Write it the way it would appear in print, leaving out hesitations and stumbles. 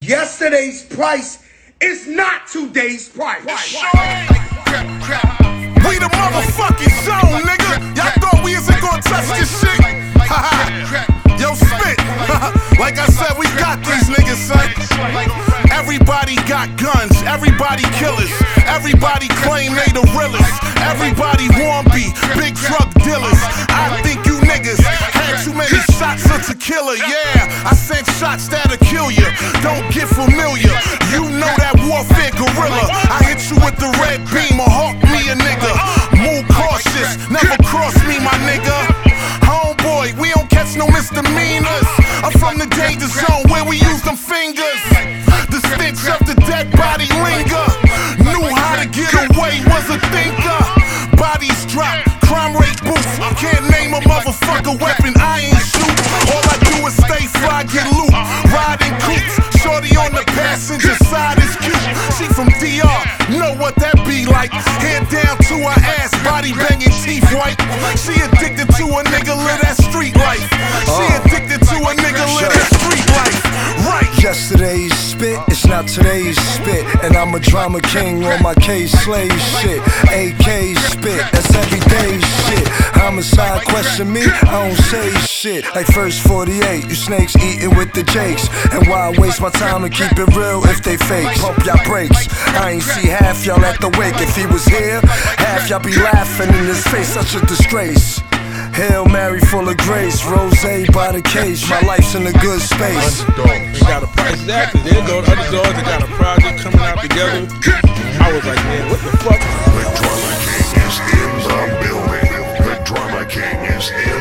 Yesterday's price is not today's price. We the motherfucking zone, nigga. Y'all thought we isn't gonna touch this shit? Haha. Yo, spit. Like I said, we got these niggas, son. Everybody got guns, everybody killers. Everybody claim they the realest. Everybody wanna be big drug dealers. I think you niggas had too many shots of tequila. Yeah, I sent shots that'll kill you. Don't get familiar. You know that warfare gorilla. I hit you with the red beam or hawk me a nigga. Move cautious, never cross me, my nigga. Homeboy, we don't catch no misdemeanors. I'm from the danger zone where we use them fingers. The stench of the dead body linger. Knew how to get away, was a thinker. Bodies drop, crime rate boost. Can't name a motherfucker weapon I ain't shoot. All I do is stay fly, get loot. Riding coops, shorty on the passenger side is cute. She from DR, know what that be like. Head down to her ass, body banging, teeth white. She addicted to a nigga, live that street life. She addicted to a nigga, live that street life. Right. Yesterday's spit, it's not today's spit. And I'm a drama king on my K-Slave shit. AK spit, that's everyday shit. Homicide question me, I don't say shit. Like first 48, you snakes eating with the jakes. And why waste my time to keep it real if they fake? Pump y'all brakes, I ain't see half y'all at the wake. If he was here, half y'all be laughing in his face, such a disgrace. Hail Mary full of grace, rose by the case, my life's in a good space. Underdog, they got a price, exactly, there you go, the underdogs, they got a project coming out together. I was like, man, what the fuck? The Drama King is in the building. The Drama King is in